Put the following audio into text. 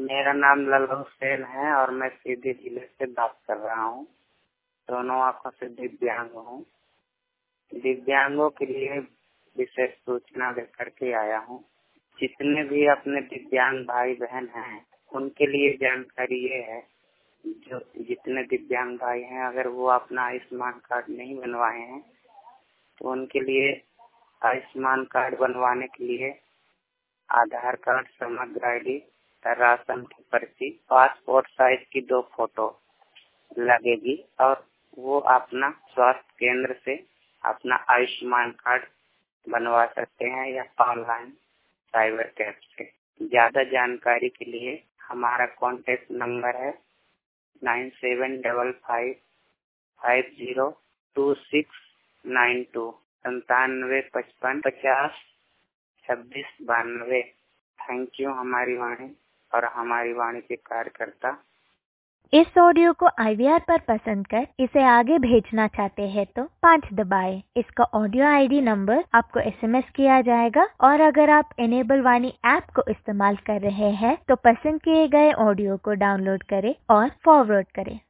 मेरा नाम लल्लू हुसैन है और मैं सीधी जिले से बात कर रहा हूँ। दोनों आंखों से दिव्यांग हूँ। दिव्यांगों के लिए विशेष सूचना लेकर के आया हूँ। जितने भी अपने दिव्यांग भाई बहन हैं उनके लिए जानकारी ये है, जो जितने दिव्यांग भाई हैं अगर वो अपना आयुष्मान कार्ड नहीं बनवाए हैं तो उनके लिए आयुष्मान कार्ड बनवाने के लिए Aadhaar card, Samagra ID, ration की पर्ची, पासपोर्ट साइज की 2 फोटो लगेगी और वो अपना स्वास्थ्य केंद्र से अपना आयुष्मान कार्ड बनवा सकते हैं या ऑनलाइन साइबर कैफ से। ज्यादा जानकारी के लिए हमारा कॉन्टेक्ट नंबर है 9755502692 9755502692। थैंक यू हमारी वाणी और हमारी वाणी के कार्यकर्ता। इस ऑडियो को IVR पर पसंद कर इसे आगे भेजना चाहते हैं तो 5 दबाएं। इसका ऑडियो ID नंबर आपको SMS किया जाएगा और अगर आप इनेबल वाणी ऐप को इस्तेमाल कर रहे हैं तो पसंद किए गए ऑडियो को डाउनलोड करें और फॉरवर्ड करें।